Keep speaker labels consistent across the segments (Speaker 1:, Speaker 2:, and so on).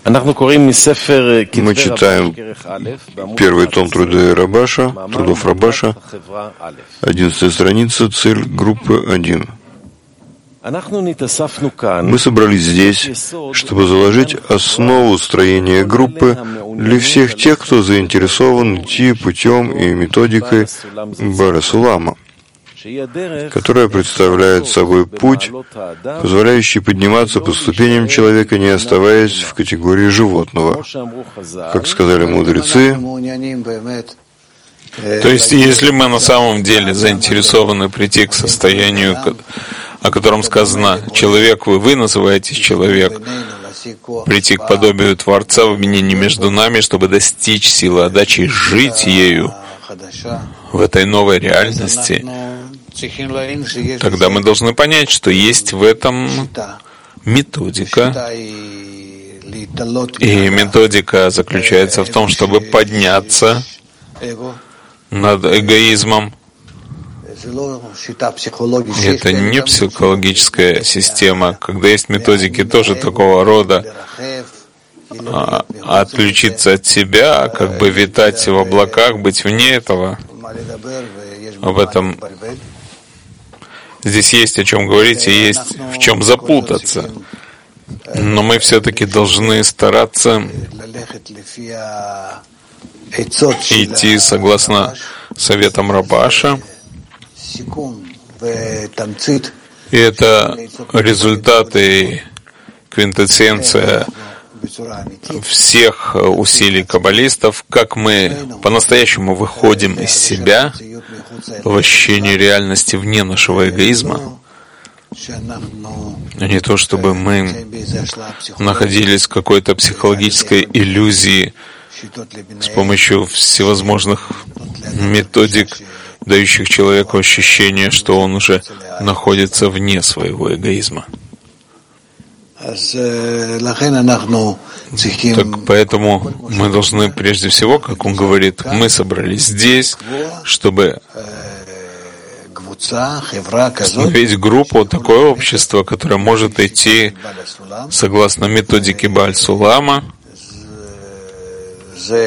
Speaker 1: Мы читаем первый том трудов Рабаша, 11 страница, цель группы 1. Мы собрались здесь, чтобы заложить основу строения группы для всех тех, кто заинтересован идти путем и методикой Бааля Сулама, которая представляет собой путь, позволяющий подниматься по ступеням человека, не оставаясь в категории животного. Как сказали мудрецы,
Speaker 2: то есть, если мы на самом деле заинтересованы прийти к состоянию, о котором сказано, человек вы называетесь человек, прийти к подобию Творца в объединении между нами, чтобы достичь силы отдачи и жить ею в этой новой реальности, тогда мы должны понять, что есть в этом методика. И методика заключается в том, чтобы подняться над эгоизмом. Это не психологическая система. Когда есть методики тоже такого рода, отключиться от себя, как бы витать в облаках, быть вне этого, об этом здесь есть о чем говорить и есть в чем запутаться. Но мы все-таки должны стараться идти согласно советам Рабаша. И это результаты, квинтэссенция всех усилий каббалистов, как мы по-настоящему выходим из себя в ощущение реальности вне нашего эгоизма, а не то, чтобы мы находились в какой-то психологической иллюзии с помощью всевозможных методик, дающих человеку ощущение, что он уже находится вне своего эгоизма. Так поэтому мы должны прежде всего, как он говорит, мы собрались здесь, чтобы установить группу, такое общество, которое может идти согласно методике Бааль Сулама. И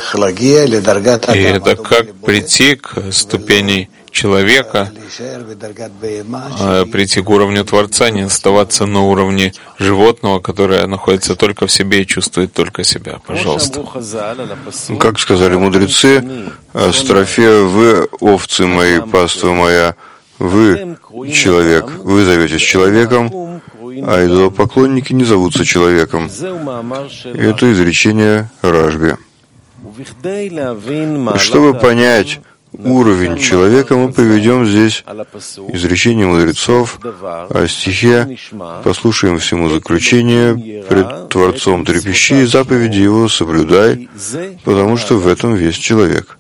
Speaker 2: это как прийти к ступени человека, прийти к уровню Творца, не оставаться на уровне животного, которое находится только в себе и чувствует только себя. Пожалуйста.
Speaker 1: Как сказали мудрецы, строфе: «Вы, овцы мои, паства моя, вы, человек, вы зоветесь человеком, а идолопоклонники не зовутся человеком». Это изречение Рашби. Чтобы понять уровень человека, мы приведем здесь изречение мудрецов, о стихе послушаем всему заключение: «Пред Творцом трепещи и заповеди Его соблюдай, потому что в этом весь человек».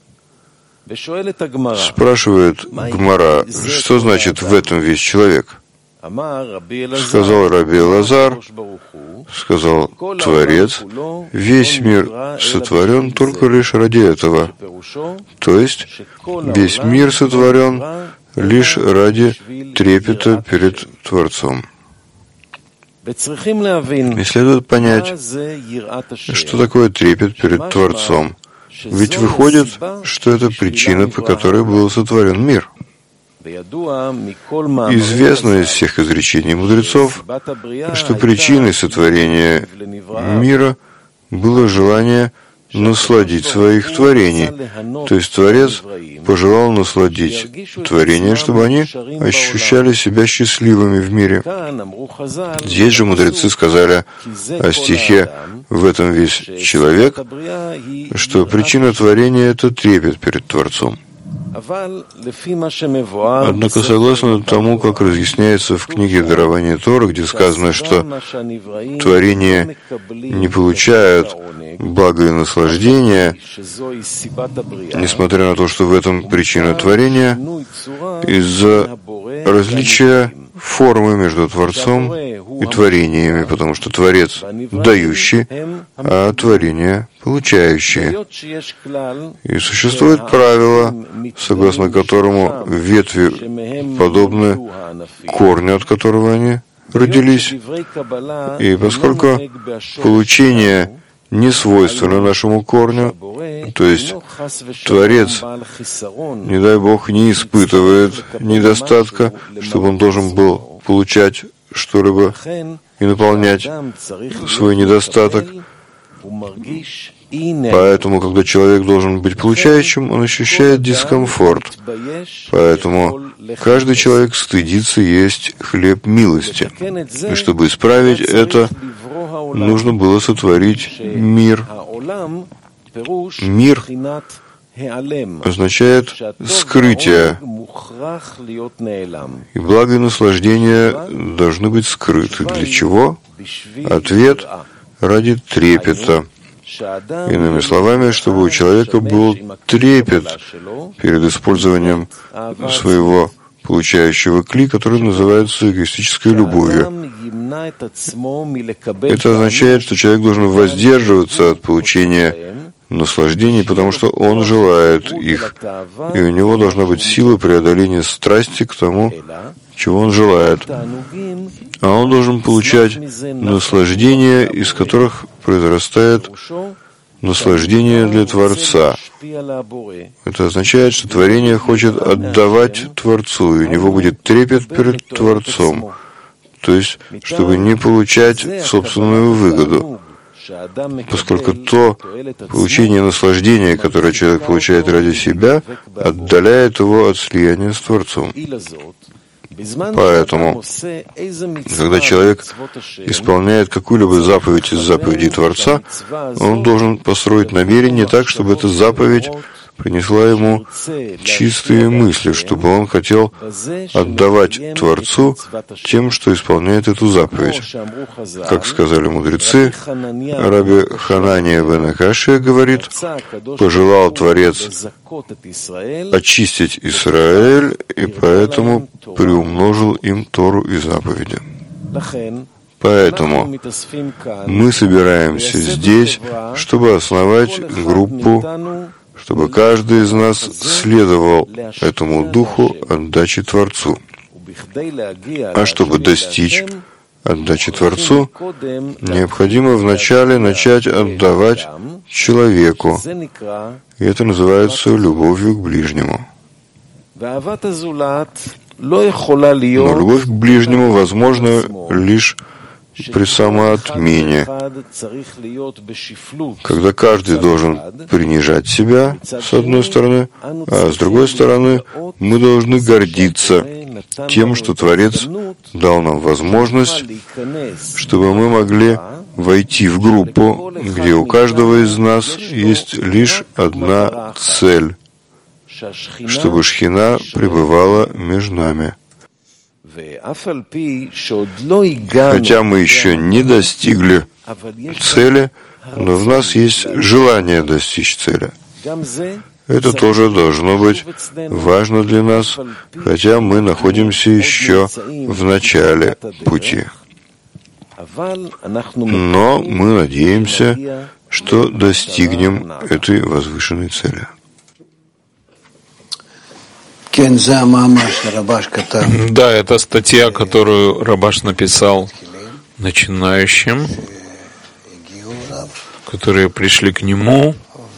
Speaker 1: Спрашивает Гмара, что значит «в этом весь человек»? Сказал Раби Элазар, сказал Творец, весь мир сотворен только лишь ради этого. То есть весь мир сотворен лишь ради трепета перед Творцом. И следует понять, что такое трепет перед Творцом. Ведь выходит, что это причина, по которой был сотворен мир. Известно из всех изречений мудрецов, что причиной сотворения мира было желание насладить своих творений. То есть Творец пожелал насладить творения, чтобы они ощущали себя счастливыми в мире. Здесь же мудрецы сказали о стихе «в этом весь человек», что причина творения — это трепет перед Творцом. Однако, согласно тому, как разъясняется в книге «Дарование Торы», где сказано, что творения не получают блага и наслаждения, несмотря на то, что в этом причина творения, из-за различия формы между Творцом и творениями, потому что Творец дающий, а творение получающие. И существует правило, согласно которому ветви подобны корню, от которого они родились. И поскольку получение не свойственно нашему корню, то есть Творец, не дай Бог, не испытывает недостатка, чтобы он должен был получать что-либо и наполнять свой недостаток. Поэтому, когда человек должен быть получающим, он ощущает дискомфорт. Поэтому каждый человек стыдится есть хлеб милости. И чтобы исправить это, нужно было сотворить мир. Мир означает скрытие. И благо и наслаждение должны быть скрыты. Для чего? Ответ — ради трепета. Иными словами, чтобы у человека был трепет перед использованием своего получающего кли, который называется эгоистической любовью. Это означает, что человек должен воздерживаться от получения наслаждений, потому что он желает их, и у него должна быть сила преодоления страсти к тому, чего он желает. А он должен получать наслаждения, из которых произрастает наслаждение для Творца. Это означает, что творение хочет отдавать Творцу, и у него будет трепет перед Творцом, то есть, чтобы не получать собственную выгоду. Поскольку то получение наслаждения, которое человек получает ради себя, отдаляет его от слияния с Творцом. Поэтому, когда человек исполняет какую-либо заповедь из заповедей Творца, он должен построить намерение так, чтобы эта заповедь принесла ему чистые мысли, чтобы он хотел отдавать Творцу тем, что исполняет эту заповедь. Как сказали мудрецы, Раби Ханания бен Акашия говорит: пожелал Творец очистить Израиль, и поэтому приумножил им Тору и заповеди. Поэтому мы собираемся здесь, чтобы основать группу, чтобы каждый из нас следовал этому духу отдачи Творцу. А чтобы достичь отдачи Творцу, необходимо вначале начать отдавать человеку. И это называется любовью к ближнему. Но любовь к ближнему возможна лишь при самоотмене, когда каждый должен принижать себя, с одной стороны, а с другой стороны, мы должны гордиться тем, что Творец дал нам возможность, чтобы мы могли войти в группу, где у каждого из нас есть лишь одна цель, чтобы Шхина пребывала между нами. Хотя мы еще не достигли цели, но в нас есть желание достичь цели. Это тоже должно быть важно для нас, хотя мы находимся еще в начале пути. Но мы надеемся, что достигнем этой возвышенной цели.
Speaker 2: Да, это статья, которую Рабаш написал начинающим, которые пришли к нему.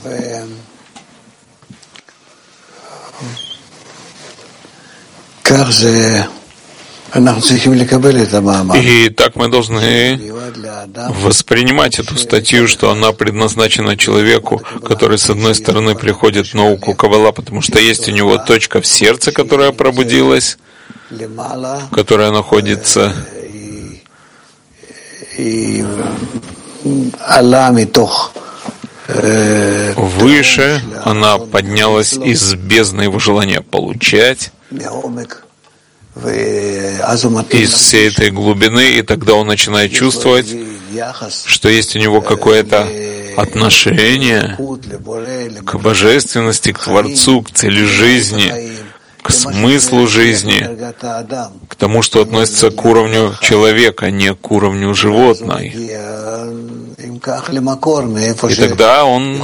Speaker 2: И так мы должны воспринимать эту статью, что она предназначена человеку, который, с одной стороны, приходит в науку Каббала, потому что есть у него точка в сердце, которая пробудилась, которая находится выше, она поднялась из бездны его желания получать, из всей этой глубины, и тогда он начинает чувствовать, что есть у него какое-то отношение к божественности, к Творцу, к цели жизни, к смыслу жизни, к тому, что относится к уровню человека, а не к уровню животного. И тогда он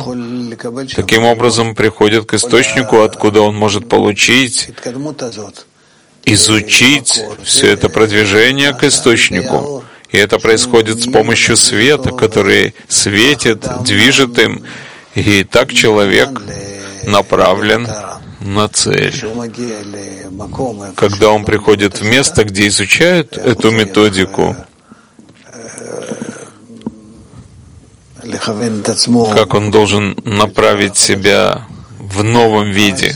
Speaker 2: таким образом приходит к источнику, откуда он может получить изучить все это продвижение к источнику. И это происходит с помощью света, который светит, движет им. И так человек направлен на цель. Когда он приходит в место, где изучают эту методику, как он должен направить себя в новом виде,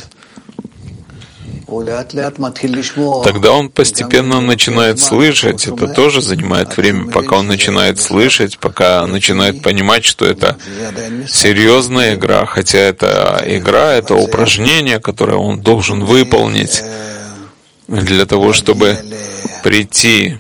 Speaker 2: тогда он постепенно начинает слышать. Это тоже занимает время, пока он начинает слышать, пока начинает понимать, что это серьезная игра, хотя это игра, это упражнение, которое он должен выполнить для того, чтобы прийти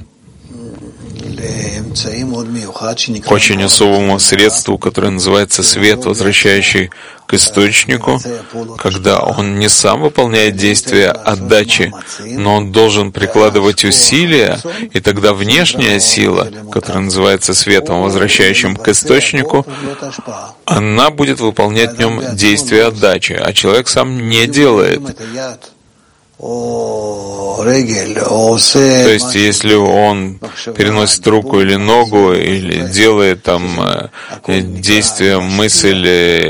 Speaker 2: к очень особому средству, которое называется свет, возвращающий к источнику, когда он не сам выполняет действия отдачи, но он должен прикладывать усилия, и тогда внешняя сила, которая называется светом, возвращающим к источнику, она будет выполнять в нем действия отдачи, а человек сам не делает. То есть, если он переносит руку или ногу, или делает там действие, мысль,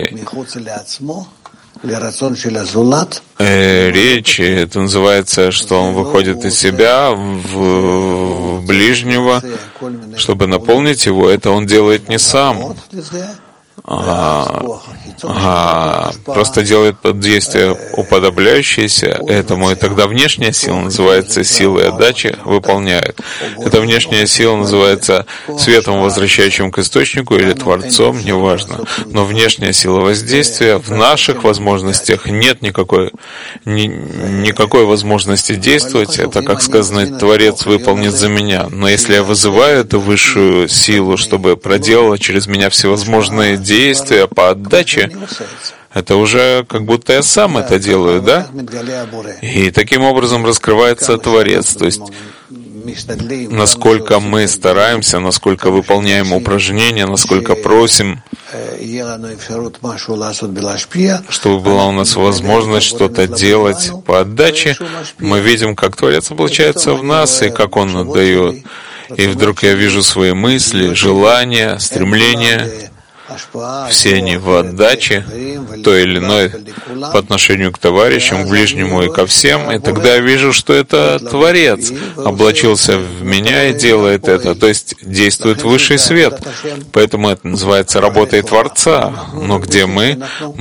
Speaker 2: речь, это называется, что он выходит из себя в ближнего, чтобы наполнить его, это он делает не сам, просто делает действие, уподобляющееся этому, и тогда внешняя сила называется силой отдачи, выполняет. Эта внешняя сила называется светом, возвращающим к источнику, или Творцом, неважно. Но внешняя сила воздействия, в наших возможностях нет никакой возможности действовать. Это, как сказано, Творец выполнит за меня. Но если я вызываю эту высшую силу, чтобы проделала через меня всевозможные действия по отдаче, это уже как будто я сам это делаю, да? И таким образом раскрывается Творец. То есть, насколько мы стараемся, насколько выполняем упражнения, насколько просим, чтобы была у нас возможность что-то делать по отдаче, мы видим, как Творец облачается в нас и как Он отдает. И вдруг я вижу свои мысли, желания, стремления, все они в отдаче, той или иной, по отношению к товарищам, к ближнему и ко всем, и тогда я вижу, что это Творец облачился в меня и делает это, то есть действует высший свет. Поэтому это называется работой Творца. Но где мы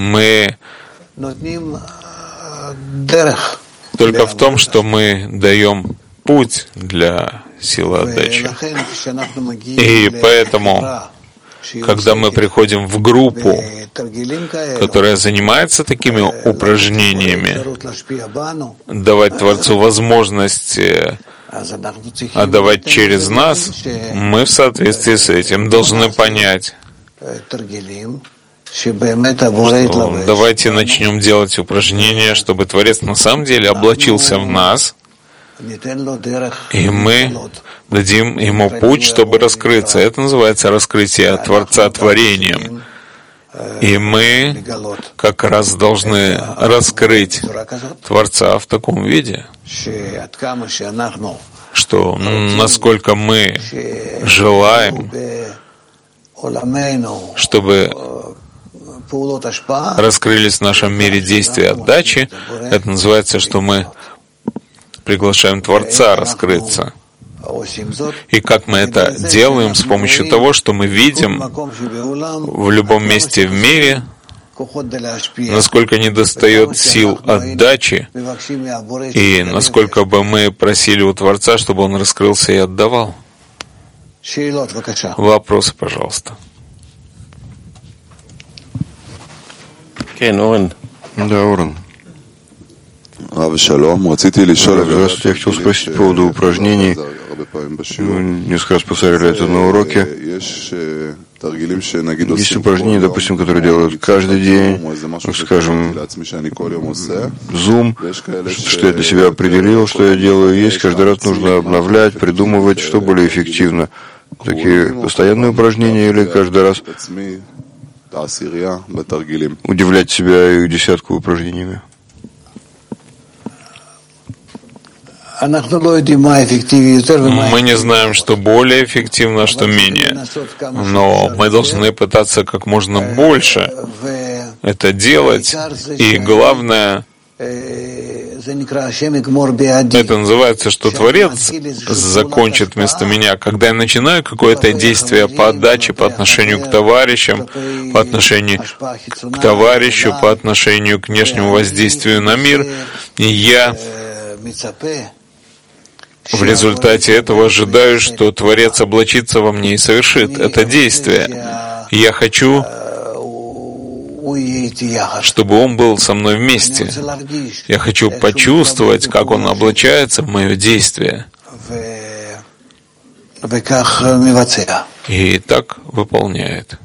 Speaker 2: только в том, что мы даем путь для силы отдачи. И поэтому, когда мы приходим в группу, которая занимается такими упражнениями, давать Творцу возможность отдавать через нас, мы в соответствии с этим должны понять, что давайте начнем делать упражнения, чтобы Творец на самом деле облачился в нас, и мы дадим ему путь, чтобы раскрыться. Это называется раскрытие Творца творением. И мы как раз должны раскрыть Творца в таком виде, что насколько мы желаем, чтобы раскрылись в нашем мире действия отдачи, это называется, что мы приглашаем Творца раскрыться. И как мы это делаем? С помощью того, что мы видим в любом месте в мире, насколько недостает сил отдачи, и насколько бы мы просили у Творца, чтобы Он раскрылся и отдавал. Вопросы, пожалуйста.
Speaker 1: Да, Орен. Здравствуйте, я хотел спросить по поводу упражнений. Мы несколько раз повторяли это на уроке. Есть упражнения, допустим, которые делают каждый день, скажем, Zoom, что я для себя определил, что я делаю. Есть, каждый раз нужно обновлять, придумывать, что более эффективно. Такие постоянные упражнения или каждый раз удивлять себя и десятку упражнениями?
Speaker 2: Мы не знаем, что более эффективно, а что менее. Но мы должны пытаться как можно больше это делать. И главное, это называется, что Творец закончит вместо меня. Когда я начинаю какое-то действие по отдаче, по отношению к товарищам, по отношению к товарищу, по отношению к внешнему воздействию на мир, и я в результате этого ожидаю, что Творец облачится во мне и совершит это действие. Я хочу, чтобы Он был со мной вместе. Я хочу почувствовать, как Он облачается в мое действие. И так выполняет.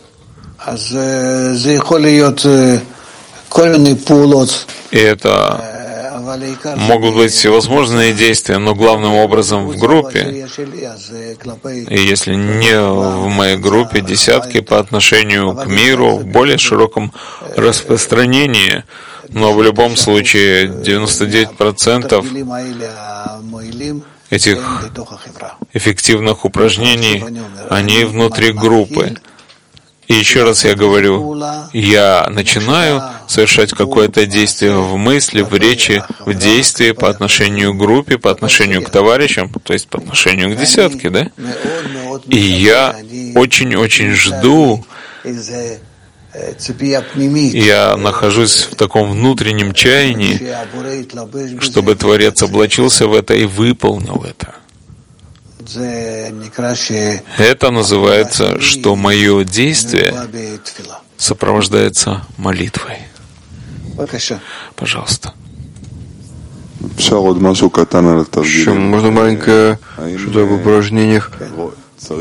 Speaker 2: И это могут быть всевозможные действия, но главным образом в группе, и если не в моей группе, десятки по отношению к миру в более широком распространении, но в любом случае 99% этих эффективных упражнений, они внутри группы. И еще раз я говорю, я начинаю совершать какое-то действие в мысли, в речи, в действии по отношению к группе, по отношению к товарищам, то есть по отношению к десятке, да? И я очень-очень жду, я нахожусь в таком внутреннем чаянии, чтобы Творец облачился в это и выполнил это. Это называется, что мое действие сопровождается молитвой. Пожалуйста.
Speaker 1: Еще можно маленькое что-то об упражнениях? Да.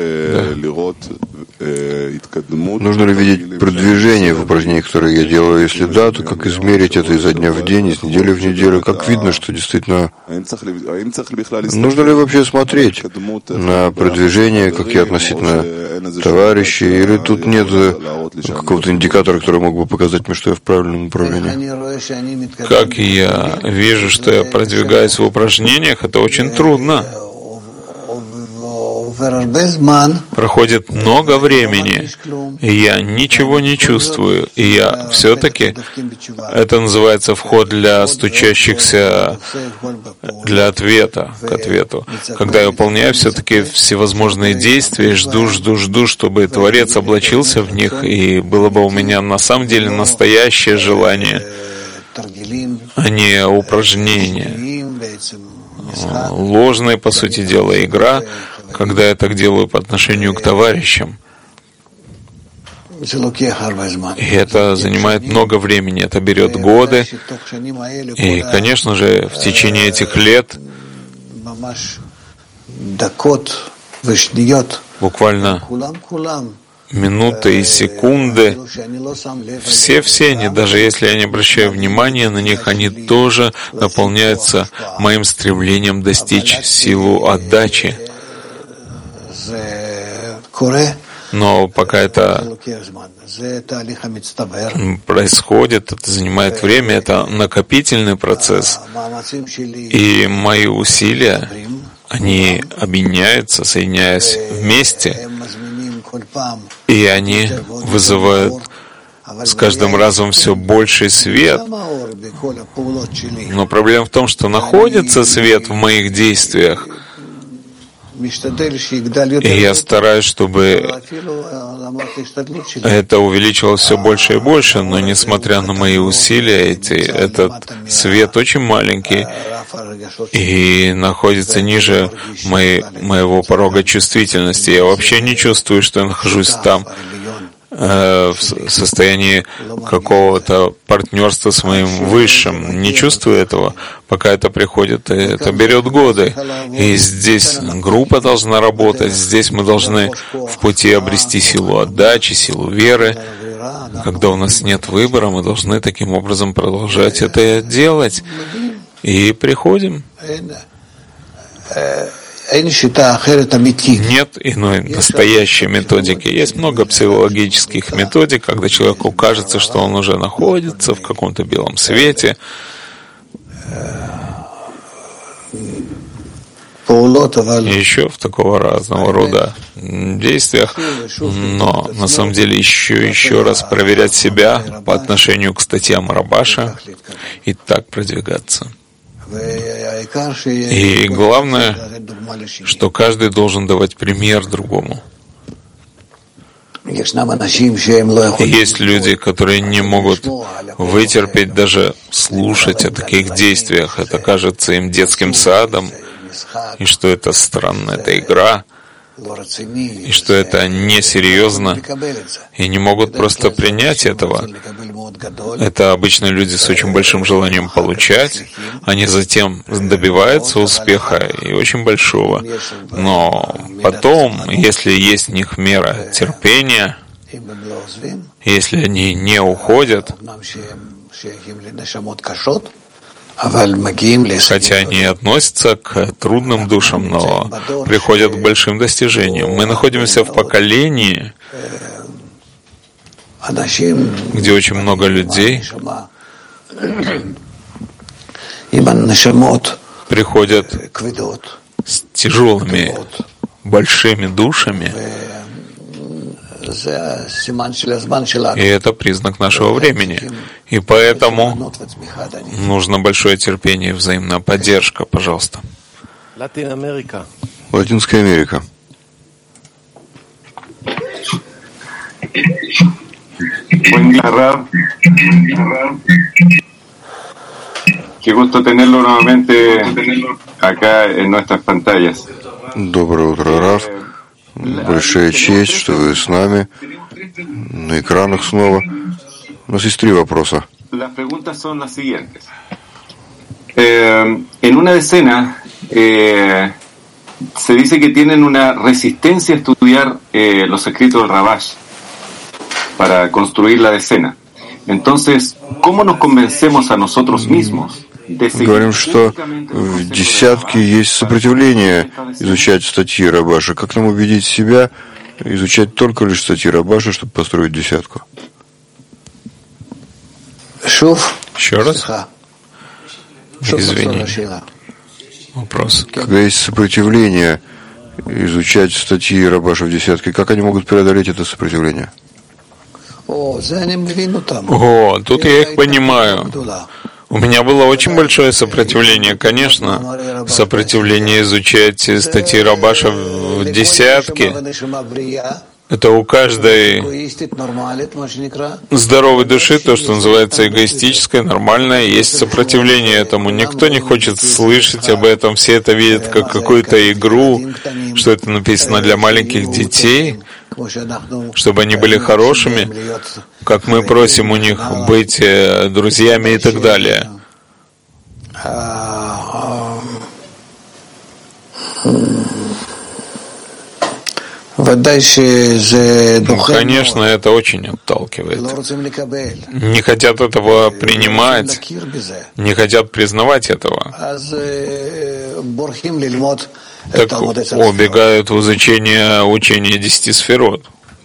Speaker 1: Нужно ли видеть продвижение в упражнениях, которые я делаю? Если да, то как измерить это изо дня в день, из недели в неделю? Как видно, что действительно... Нужно ли вообще смотреть на продвижение, как я относительно товарищей? Или тут нет какого-то индикатора, который мог бы показать мне, что я в правильном направлении?
Speaker 2: Как я вижу, что я продвигаюсь в упражнениях, это очень трудно. Проходит много времени, и я ничего не чувствую, и я все-таки, это называется вход для стучащихся, для ответа, к ответу. Когда я выполняю все-таки всевозможные действия, жду, чтобы Творец облачился в них, и было бы у меня на самом деле настоящее желание, а не упражнение. Ложная, по сути дела, игра, когда я так делаю по отношению к товарищам. И это занимает много времени, это берет годы. И, конечно же, в течение этих лет буквально минуты и секунды, все они, даже если я не обращаю внимания на них, они тоже наполняются моим стремлением достичь силу отдачи. Но пока это происходит, это занимает время, это накопительный процесс. И мои усилия, они объединяются, соединяясь вместе, и они вызывают с каждым разом все больший свет. Но проблема в том, что находится свет в моих действиях, и я стараюсь, чтобы это увеличилось все больше и больше, но несмотря на мои усилия, этот свет очень маленький и находится ниже моего порога чувствительности. Я вообще не чувствую, что я нахожусь там в состоянии какого-то партнерства с моим Высшим. Не чувствую этого, пока это приходит, и это берет годы. И здесь группа должна работать, здесь мы должны в пути обрести силу отдачи, силу веры. Когда у нас нет выбора, мы должны таким образом продолжать это делать. И приходим. Нет иной настоящей методики. Есть много психологических методик, когда человеку кажется, что он уже находится в каком-то белом свете. еще в такого разного рода действиях, но на самом деле еще раз проверять себя по отношению к статьям Рабаша и так продвигаться. И главное, что каждый должен давать пример другому. Есть люди, которые не могут вытерпеть даже слушать о таких действиях. Это кажется им детским садом, и что это странно, это игра, и что это несерьезно, и не могут просто принять этого. Это обычно люди с очень большим желанием получать, они затем добиваются успеха и очень большого. Но потом, если есть в них мера терпения, если они не уходят, хотя они относятся к трудным душам, но приходят к большим достижениям. Мы находимся в поколении, где очень много людей приходят с тяжелыми, большими душами, и это признак нашего времени. И поэтому нужно большое терпение и взаимная поддержка. Пожалуйста.
Speaker 1: Латинская Америка.
Speaker 3: Buen día, Rab. Qué gusto tenerlo nuevamente acá en nuestras pantallas.
Speaker 1: Доброе утро, Рав. Большая честь, что вы с нами на экранах снова. У нас есть 3 вопроса.
Speaker 3: Las preguntas son las siguientes. En una decena se dice que tienen una resistencia a estudiar los escritos del Rabash para construir la decena. Entonces, ¿cómo nos convencemos a nosotros mismos?
Speaker 1: Говорим, что в десятке есть сопротивление изучать статьи Рабаша. Как нам убедить себя изучать только лишь статьи Рабаша, чтобы построить десятку?
Speaker 2: Еще раз? Извини. Вопрос.
Speaker 1: Когда есть сопротивление изучать статьи Рабаша в десятке, как они могут преодолеть это сопротивление?
Speaker 2: Тут я их понимаю. У меня было очень большое сопротивление, конечно, сопротивление изучать статьи Рабаша в десятке. Это у каждой здоровой души, то, что называется эгоистическое, нормальное, есть сопротивление этому. Никто не хочет слышать об этом, все это видят как какую-то игру, что это написано для маленьких детей, чтобы они были хорошими, как мы просим у них быть друзьями и так далее. Конечно, это очень отталкивает. Не хотят этого принимать, не хотят признавать этого. Так убегают в изучение учения 10 сферот.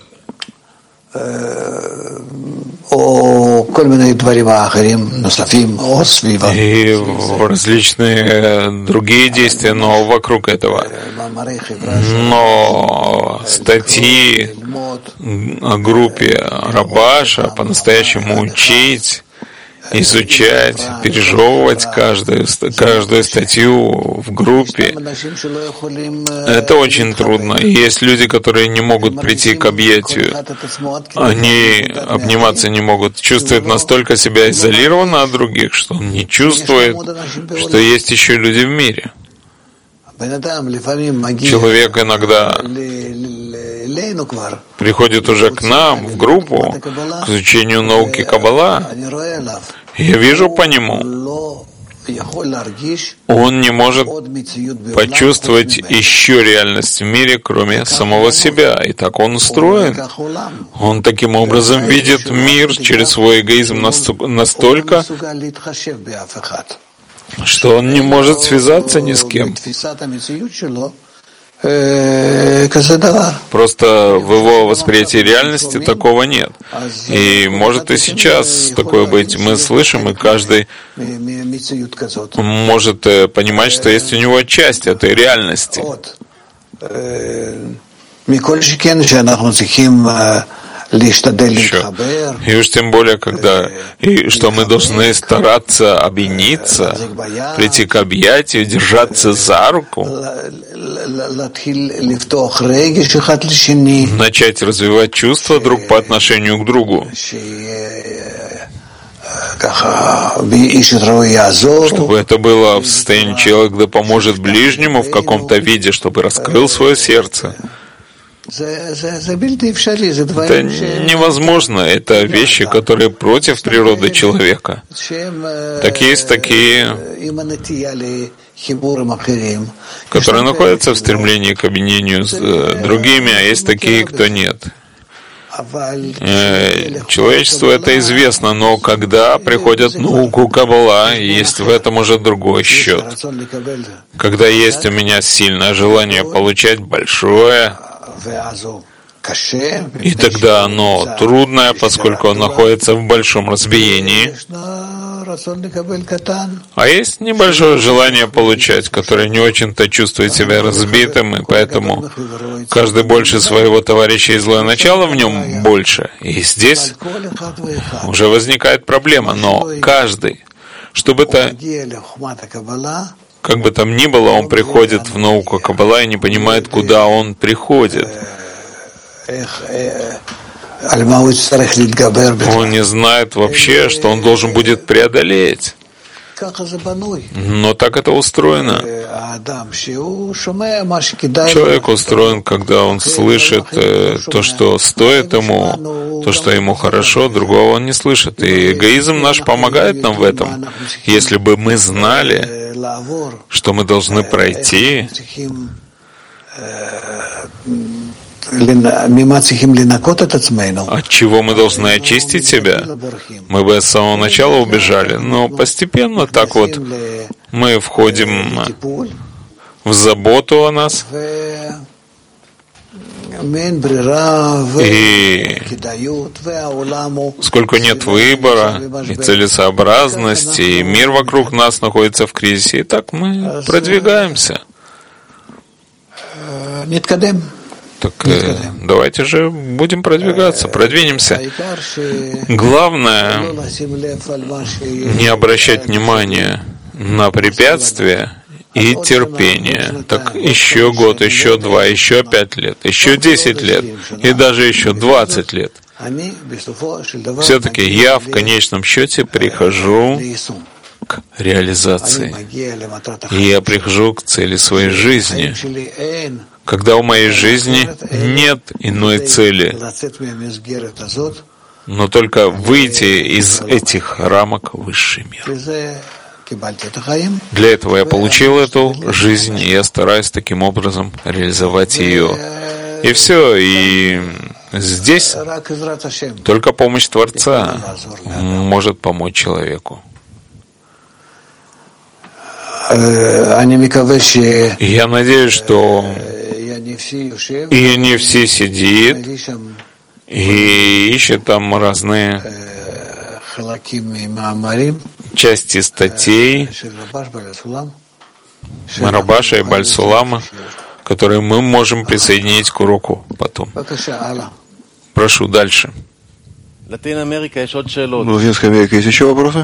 Speaker 2: И различные другие действия, но вокруг этого. Но статьи о группе Рабаша по-настоящему учить, изучать, пережевывать каждую статью в группе. Это очень трудно. Есть люди, которые не могут прийти к объятию. Они обниматься не могут. Чувствуют настолько себя изолированно от других, что он не чувствует, что есть еще люди в мире. Человек иногда приходит уже к нам, в группу, к изучению науки Каббала. Я вижу по нему, он не может почувствовать еще реальность в мире, кроме самого себя. И так он устроен. Он таким образом видит мир через свой эгоизм настолько, что он не может связаться ни с кем. Просто в его восприятии реальности такого нет. И может и сейчас такое быть. Мы слышим, и каждый может понимать, что есть у него часть этой реальности. И уж тем более, что мы должны стараться объединиться, прийти к объятию, держаться за руку, начать развивать чувства друг по отношению к другу, чтобы это было в состоянии человека, да поможет ближнему в каком-то виде, чтобы раскрыл свое сердце. Это невозможно. Это вещи, которые против природы человека. Так есть такие, которые находятся в стремлении к объединению с другими, а есть такие, кто нет. Человечеству это известно, но когда приходят науку Каббала, есть в этом уже другой счет. Когда есть у меня сильное желание получать большое, и тогда оно трудное, поскольку оно находится в большом разбиении. А есть небольшое желание получать, которое не очень-то чувствует себя разбитым, и поэтому каждый больше своего товарища и злое начало в нем больше. И здесь уже возникает проблема, но каждый, чтобы это, как бы там ни было, он приходит в науку Каббала и не понимает, куда он приходит. Он не знает вообще, что он должен будет преодолеть. Но так это устроено. Человек устроен, когда он слышит то, что стоит ему, то, что ему хорошо, другого он не слышит. И эгоизм наш помогает нам в этом. Если бы мы знали, что мы должны пройти, от чего мы должны очистить себя, мы бы с самого начала убежали. Но постепенно так вот мы входим в заботу о нас. И сколько нет выбора и целесообразности, и мир вокруг нас находится в кризисе, и так мы продвигаемся. Так давайте же будем продвигаться, продвинемся. Главное не обращать внимания на препятствия и терпение. Так еще год, еще 2, еще 5 лет, еще 10 лет и даже еще 20 лет. Все-таки я в конечном счете прихожу к реализации. И я прихожу к цели своей жизни. Когда у моей жизни нет иной цели, но только выйти из этих рамок в высший мир. Для этого я получил эту жизнь, и я стараюсь таким образом реализовать ее. И все, и здесь только помощь Творца может помочь человеку. Я надеюсь, что и не все сидит и ищет там разные части статей Рабаша и Баль-Сулама, которые мы можем присоединить к уроку потом. Прошу дальше.
Speaker 1: В Латинской Америке есть еще вопросы?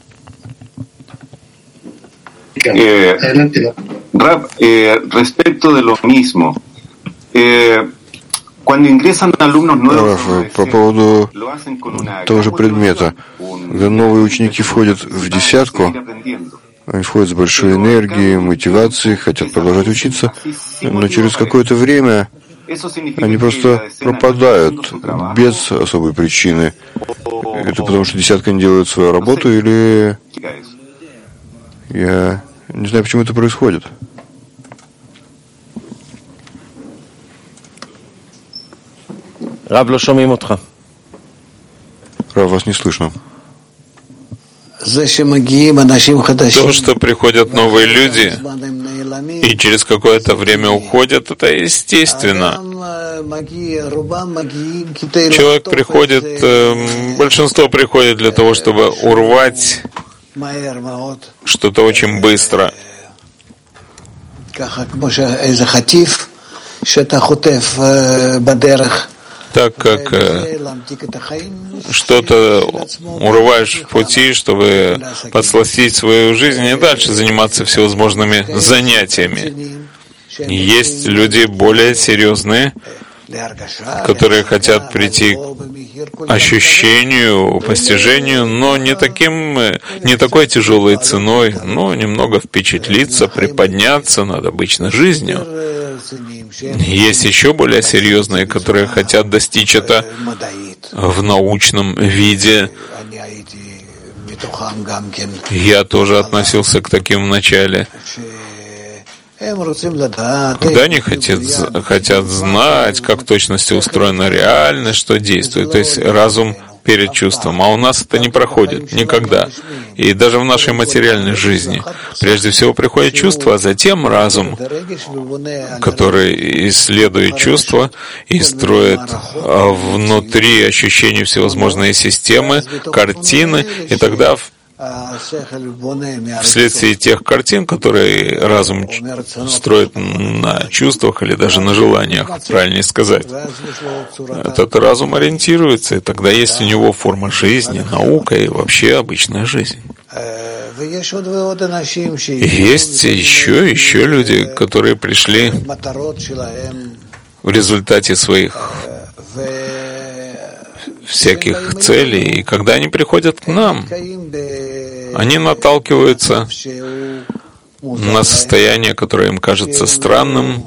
Speaker 3: Rab, respecto de lo mismo, cuando ingresan alumnos nuevos,
Speaker 1: по поводу того же предмета, когда новые ученики входят в десятку, они входят с большой энергией, мотивацией, хотят продолжать учиться, но через какое-то время они просто пропадают без особой причины. Это потому, что десятка не делает свою работу, или я не знаю, почему это происходит. Рав, вас не слышно.
Speaker 2: То, что приходят новые люди и через какое-то время уходят, это естественно. Человек приходит, большинство приходит для того, чтобы урвать что-то очень быстро. Так как что-то урываешь в пути, чтобы подсластить свою жизнь и дальше заниматься всевозможными занятиями. Есть люди более серьезные, которые хотят прийти к ощущению, постижению, но не такой тяжелой ценой, но немного впечатлиться, приподняться над обычной жизнью. Есть еще более серьезные, которые хотят достичь это в научном виде. Я тоже относился к таким в начале. Когда они хотят знать, как в точности устроена реальность, что действует, то есть разум перед чувством. А у нас это не проходит никогда. И даже в нашей материальной жизни. Прежде всего приходит чувство, а затем разум, который исследует чувства и строит внутри ощущений всевозможные системы, картины, и тогда вследствие тех картин, которые разум строит на чувствах или даже на желаниях, правильнее сказать, этот разум ориентируется, и тогда есть у него форма жизни, наука и вообще обычная жизнь. Есть еще люди, которые пришли в результате своих всяких целей, и когда они приходят к нам, они наталкиваются на состояние, которое им кажется странным,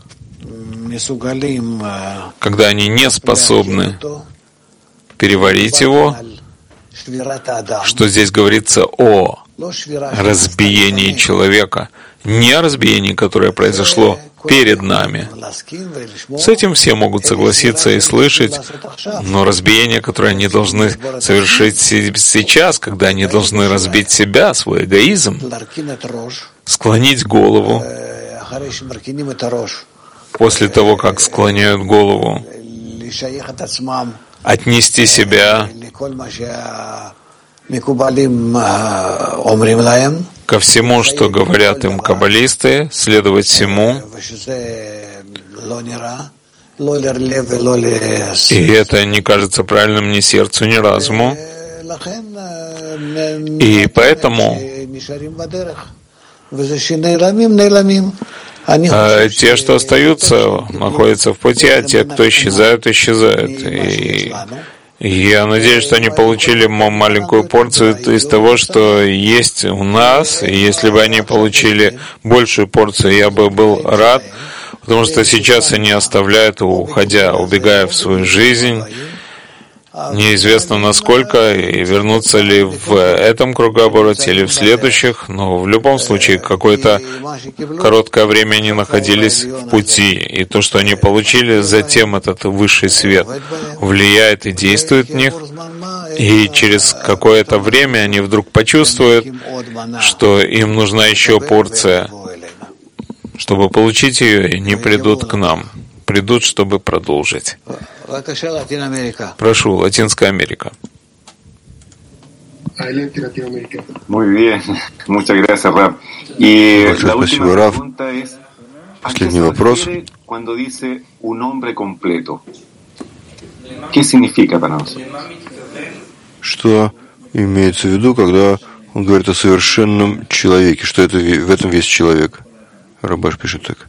Speaker 2: когда они не способны переварить его, что здесь говорится о разбиении человека, не о разбиении, которое произошло перед нами. С этим все могут согласиться и слышать, но разбиение, которое они должны совершить сейчас, когда они должны разбить себя, свой эгоизм, склонить голову. После того, как склоняют голову, отнести себя ко всему, что говорят им каббалисты, следовать всему. И это не кажется правильным ни сердцу, ни разуму. И поэтому те, что остаются, находятся в пути, а те, кто исчезают, исчезают. И я надеюсь, что они получили маленькую порцию из того, что есть у нас. И если бы они получили большую порцию, я бы был рад, потому что сейчас они оставляют, убегая в свою жизнь, неизвестно насколько, и вернутся ли в этом кругообороте или в следующих, но в любом случае какое-то короткое время они находились в пути, и то, что они получили, затем этот высший свет влияет и действует в них, и через какое-то время они вдруг почувствуют, что им нужна еще порция. Чтобы получить ее, и не придут к нам. Придут, чтобы продолжить. Прошу, Латинская Америка.
Speaker 3: Muy bien, muchas gracias, Rab. Y la última pregunta es:
Speaker 1: последний вопрос.
Speaker 3: Cuando dice un hombre completo, ¿qué significa para nosotros?
Speaker 1: Что имеется в виду, когда он говорит о совершенном человеке? Что это в этом весь человек? Рабаш пишет так.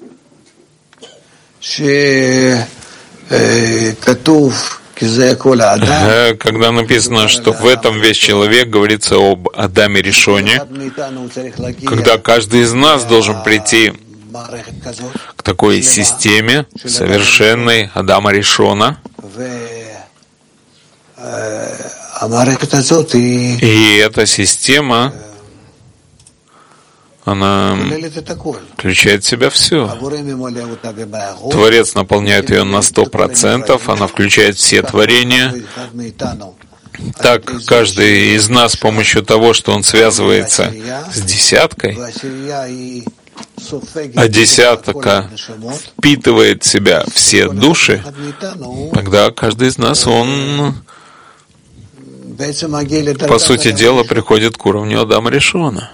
Speaker 2: Когда написано, что в этом весь человек, говорится об Адаме Ришоне, когда каждый из нас должен прийти к такой системе совершенной Адама Ришона, и эта система, она включает в себя все. Творец наполняет ее на 100%, она включает все творения. Так, каждый из нас с помощью того, что он связывается с десяткой, а десятка впитывает в себя все души, тогда каждый из нас, он по сути дела, приходит к уровню Адама Ришона.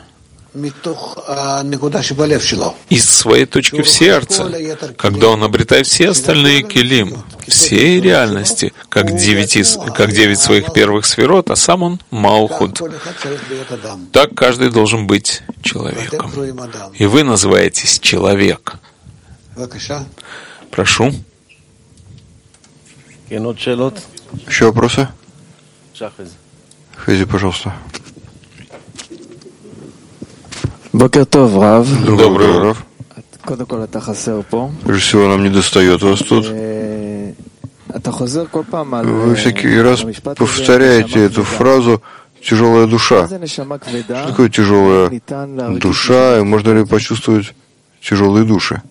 Speaker 2: Из своей точки в сердце, когда он обретает все остальные келим, всей реальности, как 9 своих первых сферот, а сам он Малхут. Так каждый должен быть человеком. И вы называетесь человек. Прошу.
Speaker 1: Еще вопросы? Хази, пожалуйста. Добрый Рав. Прежде всего, нам не достает вас тут. Вы всякий раз повторяете эту фразу «тяжелая душа». Что такое тяжелая душа, и можно ли почувствовать тяжелые души?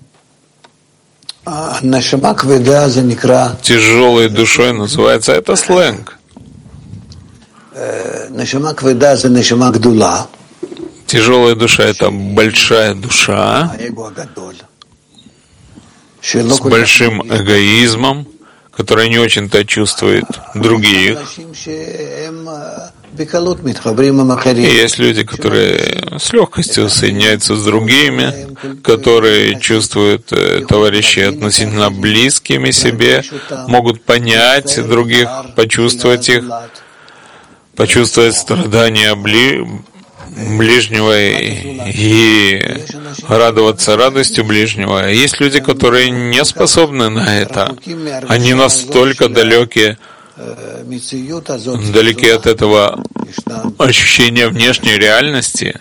Speaker 2: Тяжелой душой называется это сленг. Тяжелая душа — это большая душа с большим эгоизмом, которая не очень-то чувствует других. И есть люди, которые с легкостью соединяются с другими, которые чувствуют товарищей относительно близкими себе, могут понять других, почувствовать их, почувствовать страдания ближнего и радоваться радостью ближнего. Есть люди, которые не способны на это. Они настолько далеки от этого ощущения внешней реальности.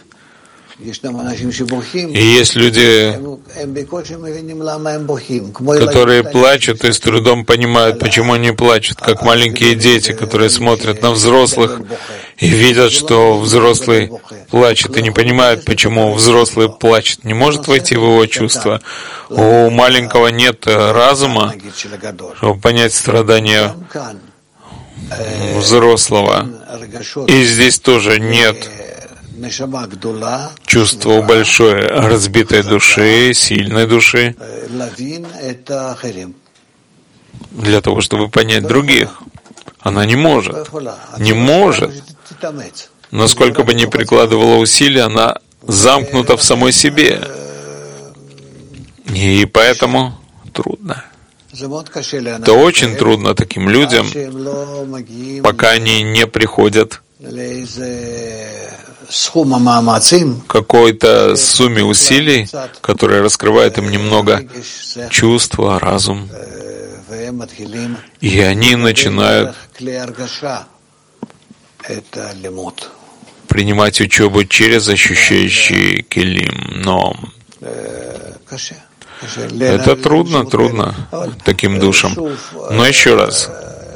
Speaker 2: И есть люди, которые плачут и с трудом понимают, почему они плачут, как маленькие дети, которые смотрят на взрослых и видят, что взрослый плачет, и не понимают, почему взрослый плачет, не может войти в его чувства. У маленького нет разума, чтобы понять страдания взрослого. И здесь тоже нет чувства у большой разбитой души, сильной души, для того, чтобы понять других. Она не может. Насколько бы ни прикладывала усилия, она замкнута в самой себе. И поэтому трудно. Это очень трудно таким людям, пока они не приходят к какой-то сумме усилий, которая раскрывает им немного чувства, разум. И они начинают принимать учебу через ощущающий келим. Но это трудно таким душам. Но еще раз,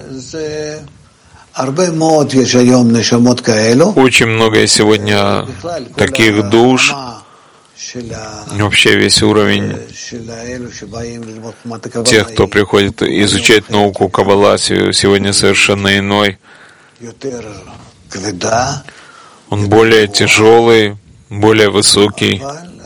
Speaker 2: очень много сегодня таких душ, вообще весь уровень тех, кто приходит изучать науку Каббала, сегодня совершенно иной. Он более тяжелый, более высокий.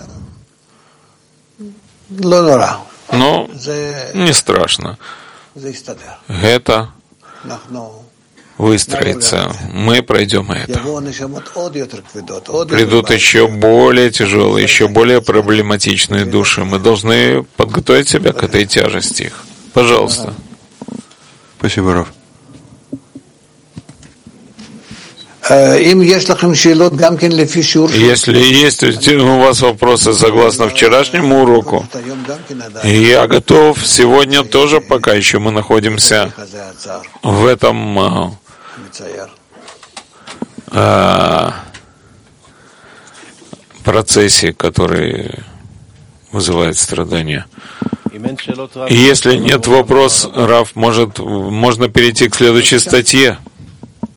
Speaker 2: Но не страшно. Это выстроится. Мы пройдем это. Придут еще более тяжелые, еще более проблематичные души. Мы должны подготовить себя к этой тяжести их. Пожалуйста.
Speaker 1: Спасибо, Рав.
Speaker 2: Если есть у вас вопросы согласно вчерашнему уроку, я готов сегодня тоже, пока еще мы находимся в этом процессе, который вызывает страдания. Если нет вопросов, Рав, можно перейти к следующей статье.